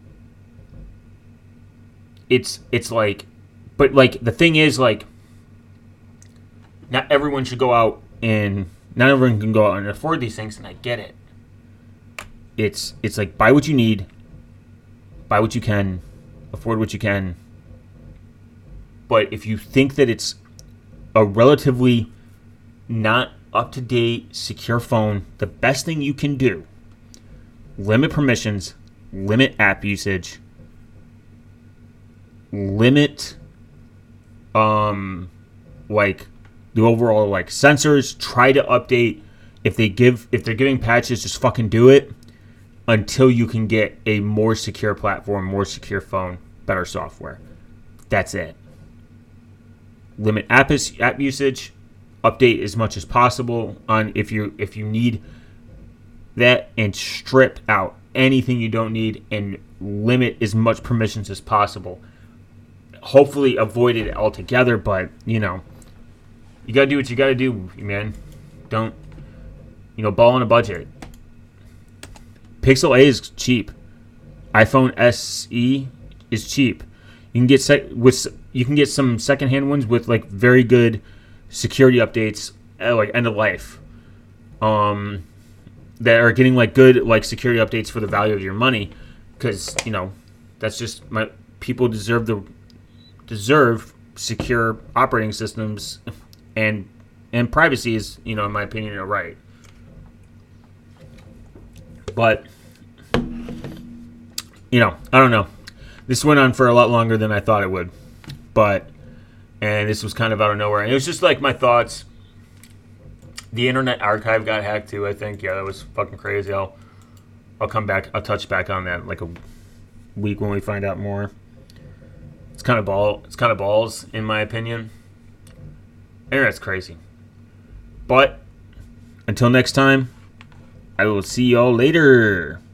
it's it's like, but like the thing is, like, not everyone should go out and not everyone can go out and afford these things, and I get it. It's it's like, buy what you need, buy what you can, afford what you can. But if you think that it's a relatively not up-to-date, secure phone, the best thing you can do, limit permissions, limit app usage, limit, um, like, the overall, like, sensors. Try to update. If they give, if they're giving patches, just fucking do it until you can get a more secure platform, more secure phone, better software. That's it. Limit app app usage, update as much as possible on if you if you need that, and strip out anything you don't need and limit as much permissions as possible. Hopefully avoid it altogether, but you know, you gotta do what you gotta do, man. Don't, you know, ball on a budget. Pixel A is cheap. iPhone S E is cheap. You can get sec- with you can get some secondhand ones with like very good security updates, uh, like end of life, um, that are getting like good like security updates for the value of your money, because you know that's just my people deserve the deserve secure operating systems, and and privacy is, you know, in my opinion, a right. But you know, I don't know. This went on for a lot longer than I thought it would, but, and this was kind of out of nowhere. And it was just like my thoughts. The Internet Archive got hacked too, I think. Yeah, that was fucking crazy. I'll, I'll come back. I'll touch back on that like a week when we find out more. It's kind of ball. It's kind of balls, in my opinion. Internet's crazy. But until next time, I will see y'all later.